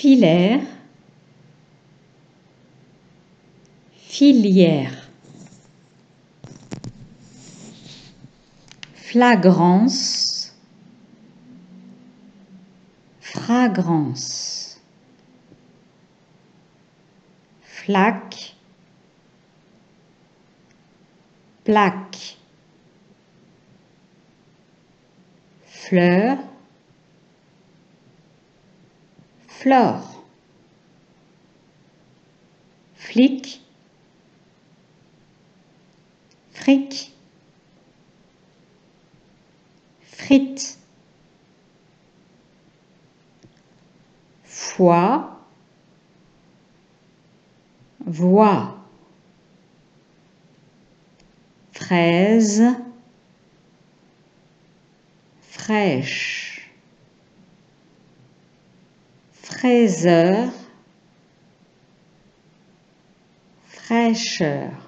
filaire, filière, flagrance, fragrance, flaque, plaque, fleur, flore, flic, fric, frite, foie, voix, fraise, fraîche, fraiseur, fraîcheur.